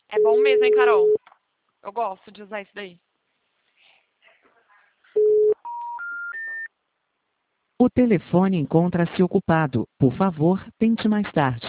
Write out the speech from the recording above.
É bom mesmo, hein, Carol? Eu gosto de usar isso daí. O telefone encontra-se ocupado. Por favor, tente mais tarde.